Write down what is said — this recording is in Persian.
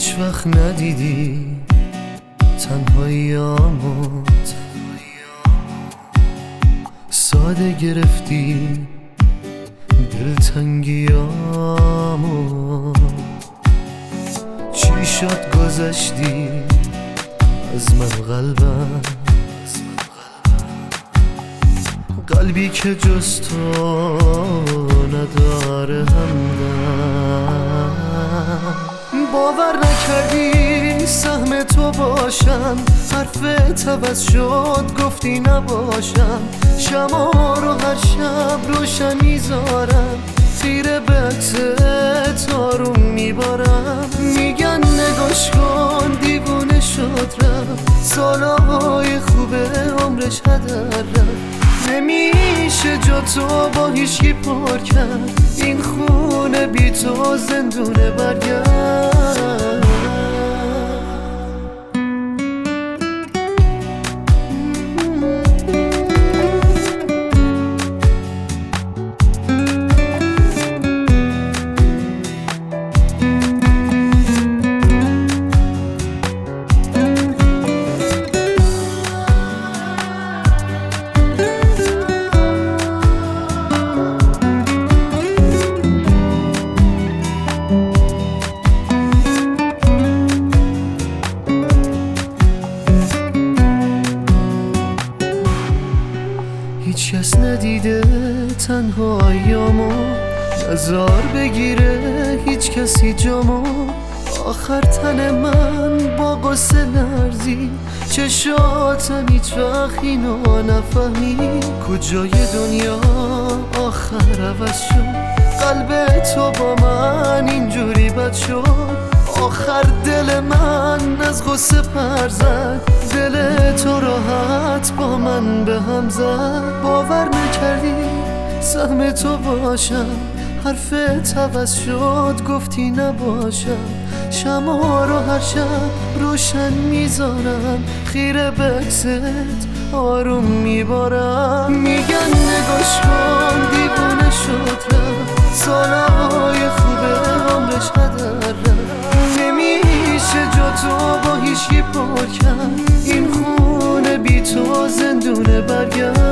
هیچ وقت ندیدی تنهاییامو، ساده گرفتی دلتنگیامو. چی شد گذشتی از من قلبم، قلبی که جز تو نداره همدم. باور نکردی سهم تو باشم، حرفت عوض شد گفتی نباشم. شمع رو هر شب روشن میذارم، خیره به عکست آروم میبارم. میگن نگاش کن دیوونه شد رفت، سالهای خوبه عمرش هدر رفت. نمیشه جا تو با هیچکی پر کرد، این خونه بی تو زندونه برگرد. هیچ کس ندیده تنهاییامو، نزار بگیره هیچ کسی جامو. آخر تن من با قصه لرزی، چشاتم هیچ وقت اینو نفهمی. کجای دنیا آخر عوض شد، قلب تو با من اینجوری بد شد. آخر دل من از غصه پر زد، دل تو راحت با من به هم زد. باور نکردی سهم تو باشم، حرفت عوض شد گفتی نباشم. شمع رو هر شب روشن میذارم، خیره به عکست آروم میبارم. میگن نگاش کن دیوونه شد رفت، سالهای خوبه عمرش هدر رفت. نمیشه جا تو با هیچکی پر کرد، این خونه بی تو زندونه برگرد.